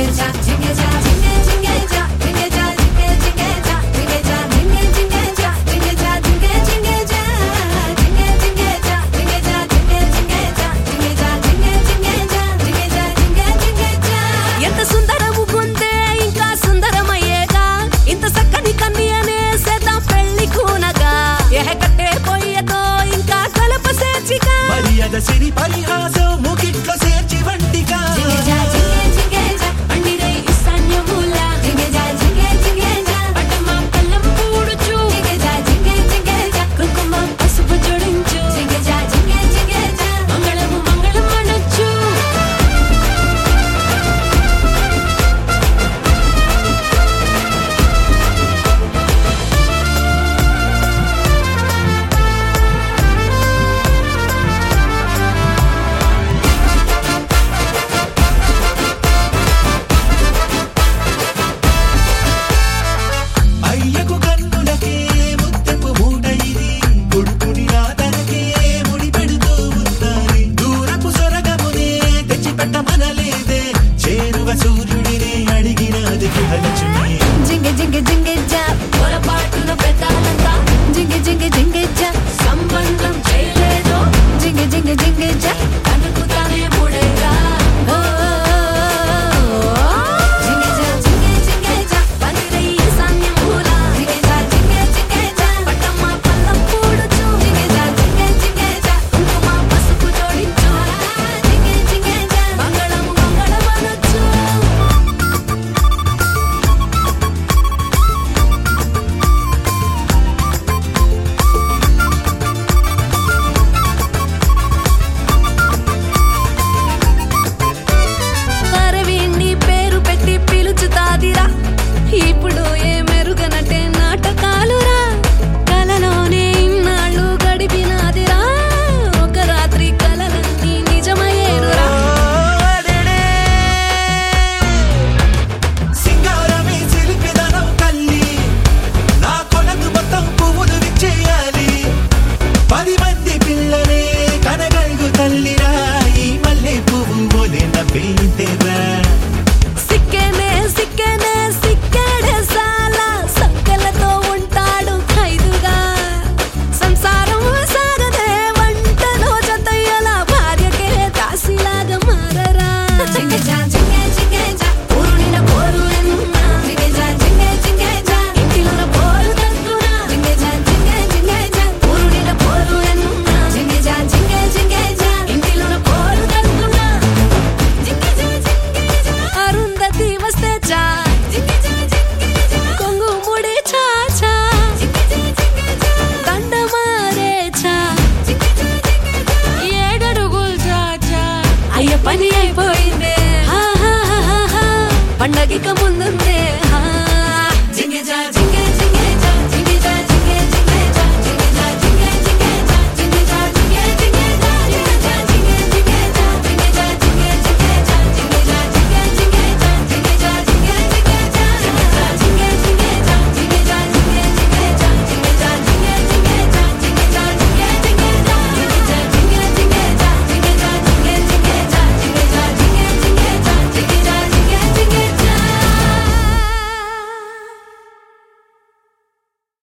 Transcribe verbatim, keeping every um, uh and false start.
సిరి పరిహాసం ముకిట్లో చేర్చి వంటిగా సూర్యుడిని అడిగినది గృహలక్ష్మి జింగ జింగ జింగ జా పొరపాటున పెద్దాలంతా జింగ జింగ జింగ జా సంబంధం చేయలేదు జింగ జింగ జింగ జా కనుకుతానే ముడేరా జింగ జా జింగ జింగ జా పనిరై సాన్యం పూలా జింగ జా జింగ జింగ జా పట్టమ్మ పల్లం పూడుచు జింగ జా జింగ జింగ జా కుంకుమ పసుపు జోడించు జింగ జింగ జా మంగళం మంగళం అనొచ్చు ఇప్పుడు ఏ మెరుగనటే నాటకాలురా కలలోనే ఇన్నాళ్ళు గడిపినాదిరా ఒక రాత్రి కలలన్నీ నిజమయ్యేరురా సింగారమే చిలిపిదనం తల్లి నా కొనకు మొత్తం పువ్వులు విచ్చేయాలి పది మంది పిల్లలే కనగలుగు తల్లిరా ఈ మల్లె పువ్వు ఓలే నవ్వేంతేరా సిక్కేనే సిక్కేనే సిక్కేడే సాలా సంకలతో ఉంటాడు ఖైదుగా సంసారం సాగదే వంటలో జతయ్యల భార్యకే దాసిలాగా మారరా జింగ జా జింగ జింగ జా ఊరునిన పోరు ఎన్నున్నా జింగ జా జింగ జింగ జా ఇంటిలోన పోరు తక్కునా జింగ జా జింగ జింగ జా ఊరునిన పోరు ఎన్నున్నా జింగ జా జింగ జింగ జా ఇంటిలోన పోరు తక్కునా జింగ జా జింగ జా అరుంధతి వస్తే చా జింగ జా జింగ జా కొంగు ముడే చా చా జింగ జా జింగ జా దండమారే చా జింగ జా జింగ జా ఏడడుగులు చా చా అయ్య పని అయిపోయిందే హా హా హా హా పండగిక